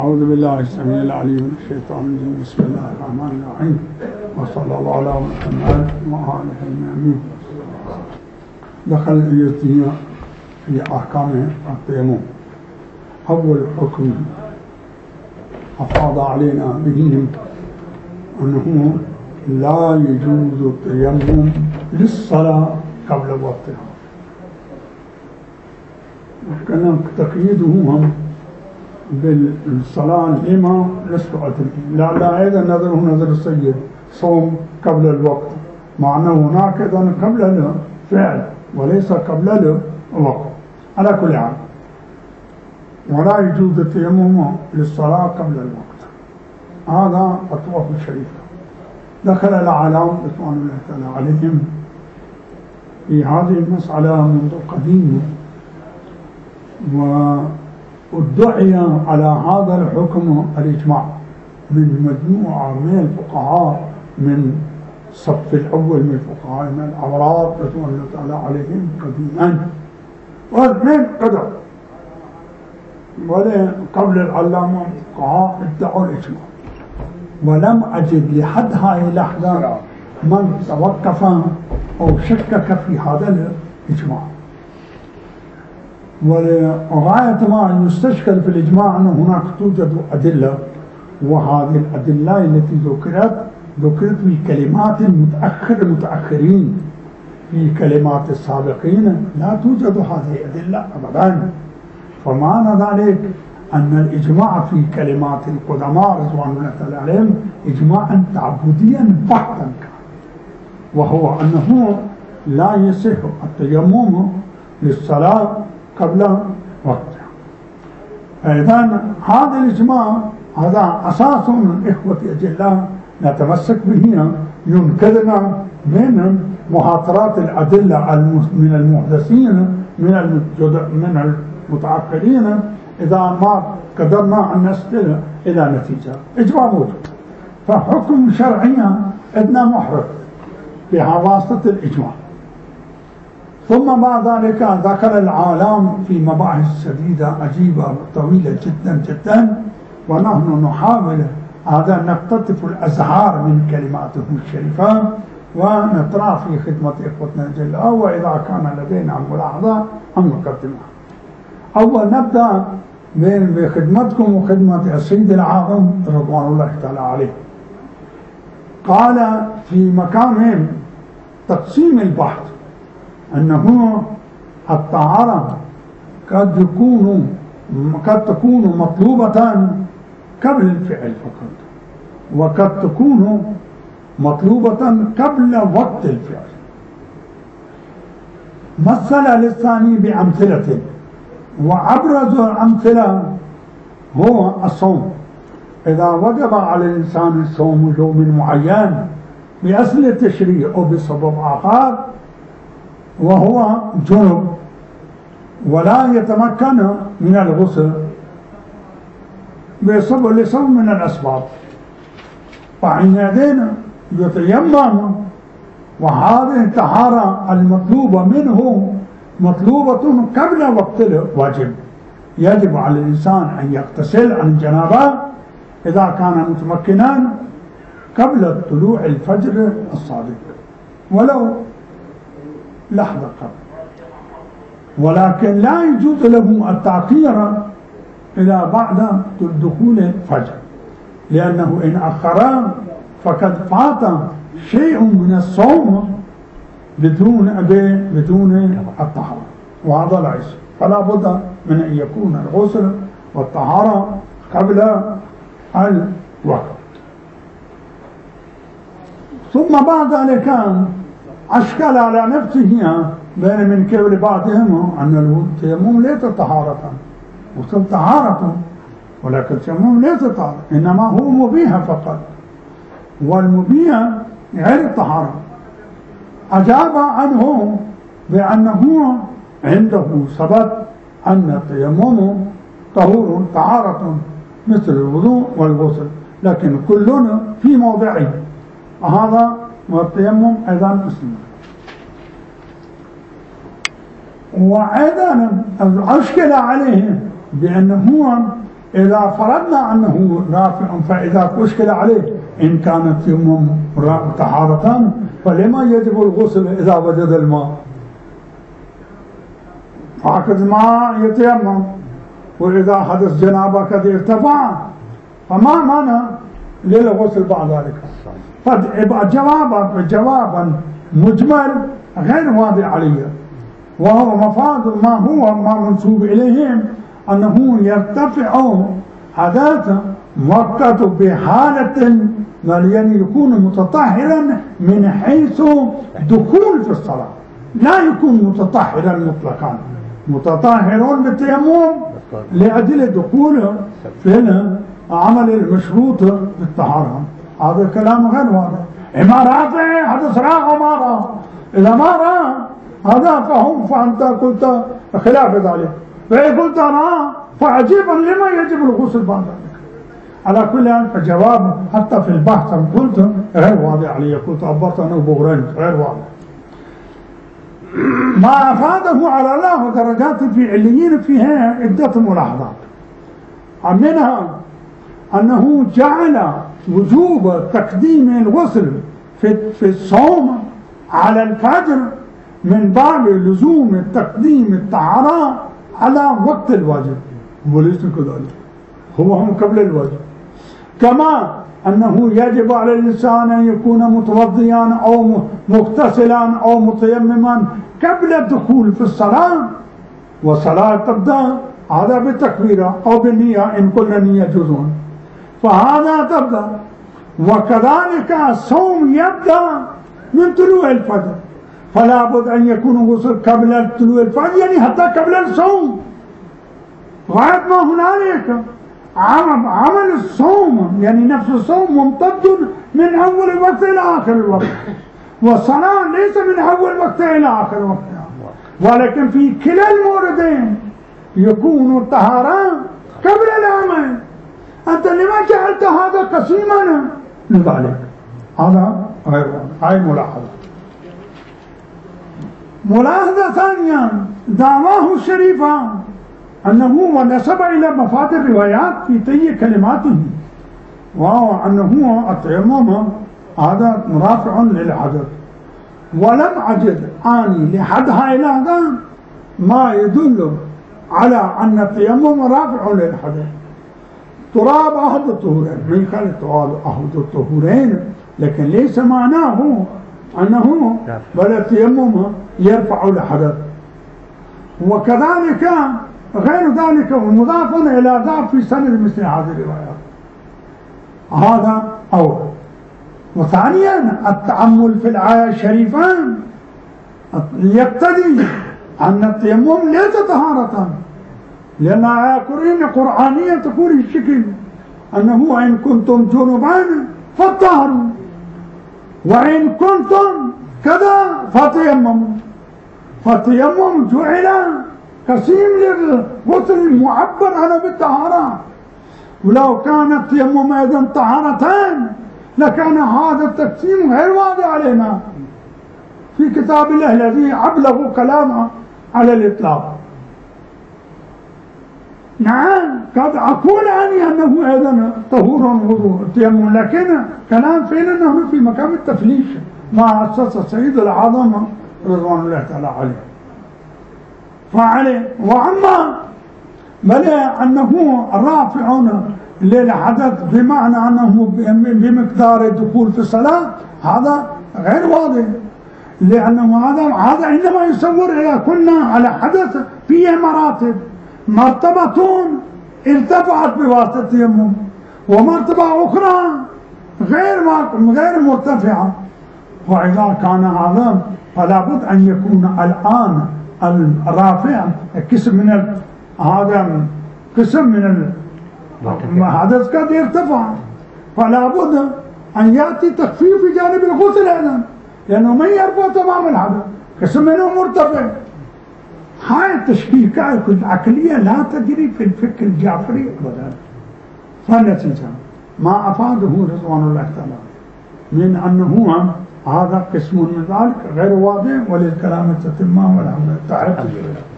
أعوذ بالله السميع العليم من الشيطان الرجيم. بسم الله الرحمن الرحيم، وصلى الله على محمد وآله الأمين. دخل اليتيم في أحكام التيمم. أول حكم أفاض علينا به أنه لا يجوز التيمم للصلاة قبل وقتها، وكان تقييده هم بالصلاة لما للسؤال. لا أيضا نظره نظر السيد صوم قبل الوقت، معنى هناك إذن قبل الفعل وليس قبل الوقت. على كل حال ولا يجوز التيمم للصلاة قبل الوقت، هذا فتوى الشريفة. دخل العالم رضوان الله تعالى عليهم في هذه المسألة منذ قديم، وادعي على هذا الحكم الإجماع من مجموعة من الفقهاء من الصف الأول من الفقهاء من الأعراب رضوان الله تعالى عليهم قديما، ومن قدر ولا قبل العلامة الفقهاء ادعوا الإجماع، ولم أجد لحد هذه اللحظة من توقف أو شكك في هذا الإجماع. وغاية ما يستشكل في الإجماع أن هناك توجد أدلة، وهذه الأدلة التي ذكرت في كلمات متأخرين، في كلمات السابقين لا توجد هذه الأدلة أبدا. فمعنى ذلك أن الإجماع في كلمات القدماء رضوان الله تعالى عليهم إجماعا تعبديا بحتا كان، وهو أنه لا يصح التيمم للصلاة قبل وقتها. أيضا هذا الإجماع هذا أساس من إخوة أجلاء نتمسك به، ينقذنا من مهاترات الأدلة من المحدثين من المتعقلين إذا ما قدرنا أن نصل إلى نتيجة. إجماع موجود، فحكم شرعيا إذن محرف بها واسطة الإجماع. ثم بعد ذلك ذكر العالم في مباحث شديدة عجيبة طويلة جدا جدا، ونحن نحاول هذا نقتطف الأزهار من كلماته الشريفة ونطرح في خدمة إخوتنا جل، وإذا كان لدينا ملاحظة أن نقدمها. أول نبدأ بخدمتكم وخدمة السيد العاظم رضوان الله تعالى عليه. قال في مكان تقسيم البحث أنه الطهارة قد تكون مطلوبة قبل الفعل فقط، وقد تكون مطلوبة قبل وقت الفعل. مثل للثاني بأمثلة، وأبرز الأمثلة هو الصوم. إذا وجب على الإنسان الصوم يوم معين بأصل التشريع أو بسبب آخر وهو جنب ولا يتمكن من الغسل لسبب من الأسباب، فحينئذ يتيمم، وهذه الطهارة المطلوبة منه مطلوبة قبل وقت الواجب. يجب على الإنسان أن يغتسل عن الجنابة إذا كان متمكنا قبل طلوع الفجر الصادق ولو لحظة قبل، ولكن لا يجوز له التأخير إلى بعد دخول الفجر، لأنه إن أخر فقد فات شيء من الصوم بدون الطهارة، وهذا لا يصح. فلا بد من أن يكون الغسل والطهارة قبل الوقت. ثم بعد ذلك أشكل على نفسه بين من قبل بعضهم أن التيمم ليس طهارة، وصل طهارة، ولكن التيمم ليس طهارة، إنما هو مبيح فقط، والمبيح غير الطهارة. أجاب عنه بأنه عنده ثبت أن التيمم طهارة مثل الوضوء والغسل، لكن كلنا في موضعه، وهذا والتيمم أيضا مسلم. وأيضا أشكل عليه بأنه إذا فرضنا أنه رافع فإذا أشكل عليه إن كانت يمم طهارتان فلما يجب الغسل إذا وجد الماء؟ فاقد الماء يتيمم، وإذا حدث جنابة قد ارتفع فما معنى للغسل بعد ذلك؟ فيبقى جوابا مجمل غير واضح عليه، وهو مفاد ما هو ما منسوب إليهم أنه يرتفع حدث مؤقت بحالة يعني يكون متطهرا من حيث دخول في الصلاة، لا يكون متطهرا مطلقا، متطهر بالتيمم لأجل دخوله في العمل المشروط بالطهارة. هذا الكلام غير واضح. إما رافع حدث راء وما راء، إذا ما راء هذا فهم فأنت قلت خلاف ذلك، فإن قلت راء فعجيبا لما يجب الغسل بعد ذلك. على كل حال فجواب حتى في البحث قلت غير واضح علي، قلت عبرت عنه بغرين غير واضح. ما أفاده على الله درجات في عليين فيها عدة ملاحظات، منها أنه جعل وجوب تقديم الغسل في الصوم على الفجر من باب لزوم تقديم الطهارة على وقت الواجب، وليس كذلك، هو هم قبل الواجب. كما أنه يجب على الإنسان أن يكون متوضيا أو مغتسلا أو متيمما قبل الدخول في الصلاة، والصلاة تبدأ هذا بالتكبيرة أو بالنية إن كل نية جزء، فهذا تبدأ. وكذلك الصوم يبدأ من طلوع الفجر، فلا بد أن يكون غسل قبل طلوع الفجر، يعني حتى قبل الصوم. غاية ما هنالك عمل الصوم يعني نفس الصوم ممتد من أول الوقت إلى آخر الوقت، والصلاة ليس من أول وقت إلى آخر الوقت، ولكن في كلا الموردين يكون الطهارة قبل العمل. أنت لما جعلت هذا قسيما لذلك؟ هذا غير هاي ملاحظة. ملاحظة ثانية، دعواه الشريفة أنه ونسب إلى مفاد الروايات في طي كلماته، وهو أنه التيمم هذا مرافع للحدث، ولم أجد أني لحدها إلى هذا ما يدل على أن التيمم رافع للحدث. تراب أحد الطهورين، من قال تراب أحد الطهورين، لكن ليس معناه أنه بل التيمم يرفع الحدث. وكذلك غير ذلك ومضاف إلى ضعف في سند مثل هذه الروايات، هذا أول. وثانيا التأمل في الآية الشريفة يقتضي أن التيمم ليس طهارة، لأن آية قرآنية تقول الشكل أنه إن كنتم جنبا فطهروا وإن كنتم كذا فتيمموا، فالتيمم جعل قسيم للغسل المعبر عنه بالطهارة، ولو كان التيمم أيضا طهارتان لكان هذا التقسيم غير واضح علينا في كتاب الله الذي أبلغ كلامه على الإطلاق. نعم قد أقول عني أنه أيضا طهور وضوء التيمم، لكن كلام فعلا أنه في مقام التفليش ما أسس السيد الأعظم رضوان الله تعالى عليه. فعليه وأما بل أنه رافع للحدث بمعنى أنه بمقدار الدخول في الصلاة، هذا غير واضح، لأنه هذا عندما يصور إذا كنا على حدث فيه مراتب، مرتبة ارتفعت بواسطة التيمم ومرتبة أخرى غير مرتفعة، وإذا كان هذا فلا بد أن يكون الآن الرافع قسم من هذا قسم من الحدث قد يرتفع، فلا بد أن يأتي تخفيف في جانب الغسل أيضا، لأنه من يرفع تمام الحدث قسم منه مرتفع. هاي التشكيكات العقلية لا تجري في الفكر الجعفري أبدا. فالنتيجة ما أفاده رضوان الله تعالى من أنه هذا قسم من ذلك غير واضح، وللكلام التتمة والحمد لله.